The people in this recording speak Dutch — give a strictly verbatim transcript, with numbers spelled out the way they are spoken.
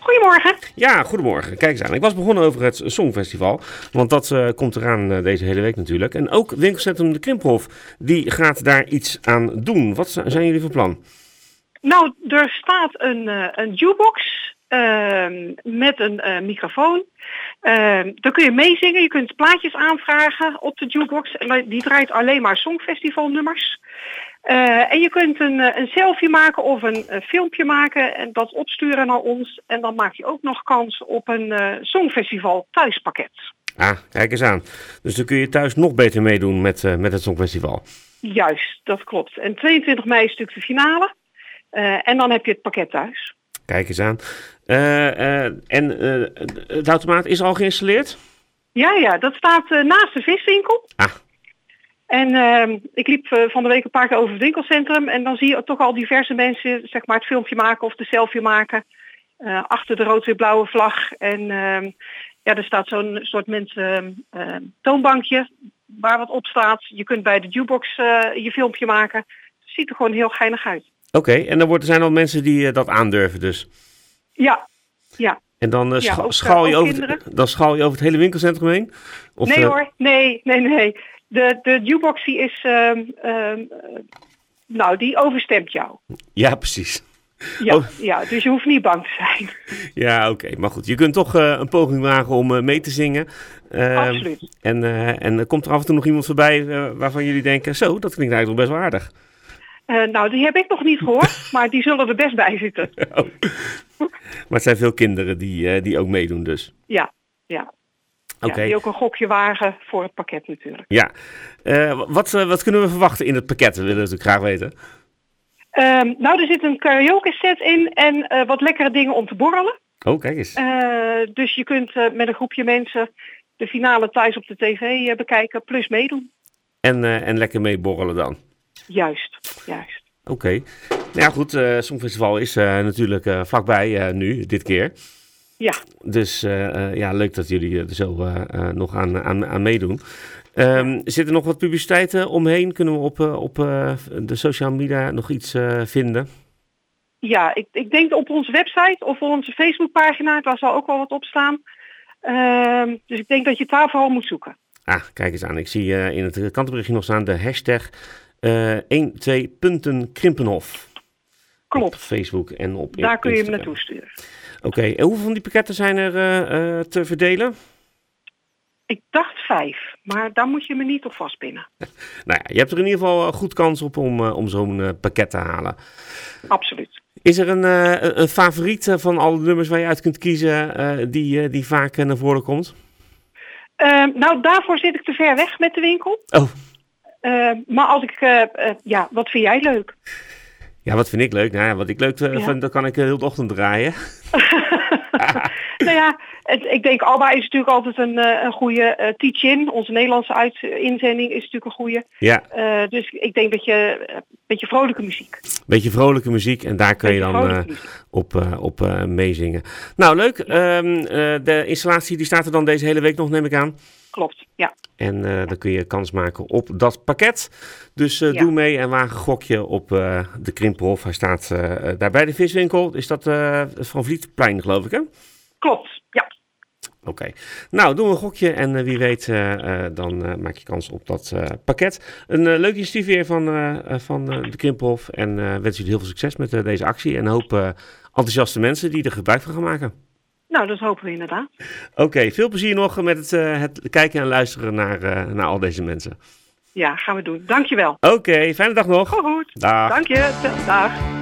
Goedemorgen. Ja, goedemorgen. Kijk eens aan. Ik was begonnen over het Songfestival, want dat uh, komt eraan uh, deze hele week natuurlijk. En ook winkelcentrum De Krimphof, die gaat daar iets aan doen. Wat zijn jullie van plan? Nou, er staat een, uh, een jukebox uh, met een uh, microfoon. Uh, daar kun je meezingen, je kunt plaatjes aanvragen op de jukebox. Die draait alleen maar Songfestivalnummers. Uh, en je kunt een, een selfie maken of een, een filmpje maken en dat opsturen naar ons. En dan maak je ook nog kans op een uh, Songfestival thuispakket. Ah, kijk eens aan. Dus dan kun je thuis nog beter meedoen met, uh, met het Songfestival. Juist, dat klopt. En tweeëntwintig mei is natuurlijk de finale. Uh, en dan heb je het pakket thuis. Kijk eens aan. Uh, uh, en uh, het automaat is al geïnstalleerd? Ja, ja, dat staat uh, naast de viswinkel. Ah. En uh, ik liep uh, van de week een paar keer over het winkelcentrum en dan zie je toch al diverse mensen zeg maar het filmpje maken of de selfie maken uh, achter de rood-wit-blauwe vlag. En uh, ja, er staat zo'n soort mensen uh, toonbankje waar wat op staat. Je kunt bij de jukebox uh, je filmpje maken. Het ziet er gewoon heel geinig uit. Oké, okay, en dan wordt, er zijn al mensen die uh, dat aandurven dus? Ja, ja. En dan, uh, scha- ja, ook, schaal je ook over het, dan schaal je over het hele winkelcentrum heen? Of, nee uh... hoor, nee, nee, nee. De, de jukebox die is, uh, uh, nou die overstemt jou. Ja, precies. Ja, oh. ja, dus je hoeft niet bang te zijn. Ja, oké. Okay. Maar goed, je kunt toch uh, een poging wagen om uh, mee te zingen. Uh, Absoluut. En, uh, en komt er af en toe nog iemand voorbij uh, waarvan jullie denken, zo, dat klinkt eigenlijk nog best wel aardig. Uh, nou, die heb ik nog niet gehoord, maar die zullen er best bij zitten. Oh. Maar het zijn veel kinderen die, uh, die ook meedoen dus. Ja, ja. Okay. Ja, die ook een gokje wagen voor het pakket natuurlijk. Ja. Uh, wat, uh, wat kunnen we verwachten in het pakket? Dat willen we natuurlijk graag weten. Um, nou, er zit een karaoke set in en uh, wat lekkere dingen om te borrelen. Oh, kijk eens. Uh, dus je kunt uh, met een groepje mensen de finale thuis op de tv uh, bekijken, plus meedoen. En, uh, en lekker meeborrelen dan? Juist, juist. Oké. Okay. Nou ja, goed. Uh, Songfestival is uh, natuurlijk uh, vlakbij uh, nu, dit keer. Ja. Dus uh, uh, ja, leuk dat jullie er zo uh, uh, nog aan, aan, aan meedoen. Um, zit er nog wat publiciteit uh, omheen? Kunnen we op, uh, op uh, de social media nog iets uh, vinden? Ja, ik, ik denk op onze website of op onze Facebookpagina, daar zal ook wel wat op staan. Uh, dus ik denk dat je het daar vooral moet zoeken. Ah, kijk eens aan. Ik zie uh, in het krantenberichtje nog staan de hashtag uh, een twee punten Krimpenhof. Klopt. Op Facebook en op Daar kun je hem Instagram. naartoe sturen. Oké, okay. En hoeveel van die pakketten zijn er uh, uh, te verdelen? Ik dacht vijf, maar daar moet je me niet op vastpinnen. Nou ja, je hebt er in ieder geval goed kans op om, uh, om zo'n uh, pakket te halen. Absoluut. Is er een, uh, een favoriet van alle nummers waar je uit kunt kiezen uh, die, uh, die vaak uh, naar voren komt? Uh, nou, daarvoor zit ik te ver weg met de winkel. Oh. Uh, maar als ik, uh, uh, ja, wat vind jij leuk? Ja, wat vind ik leuk? Nou ja, wat ik leuk uh, ja. vind, dat kan ik uh, heel de ochtend draaien. Nou ja, het, ik denk Alba is natuurlijk altijd een, uh, een goede uh, teach-in. Onze Nederlandse uit, uh, inzending is natuurlijk een goede. Ja. Uh, dus ik denk dat je een uh, beetje vrolijke muziek. Beetje vrolijke muziek en daar kun je dan uh, op, uh, op uh, meezingen. Nou, leuk. Ja. Um, uh, de installatie die staat er dan deze hele week nog, neem ik aan. Klopt, ja. En uh, dan kun je kans maken op dat pakket. Dus uh, ja. doe mee en waag een gokje op uh, de Krimphof. Hij staat uh, daar bij de viswinkel. Is dat uh, Van Vlietplein, geloof ik, hè? Klopt, ja. Oké. Okay. Nou, doen we een gokje en uh, wie weet uh, uh, dan uh, maak je kans op dat uh, pakket. Een uh, leuk initiatief weer van, uh, van uh, de Krimphof. En uh, wens jullie heel veel succes met uh, deze actie. En hoop uh, enthousiaste mensen die er gebruik van gaan maken. Nou, dat hopen we inderdaad. Oké, okay, veel plezier nog met het, uh, het kijken en luisteren naar, uh, naar al deze mensen. Ja, gaan we doen. Dankjewel. Oké, okay, fijne dag nog. Goed, goed. Dag. Dank je. Dag.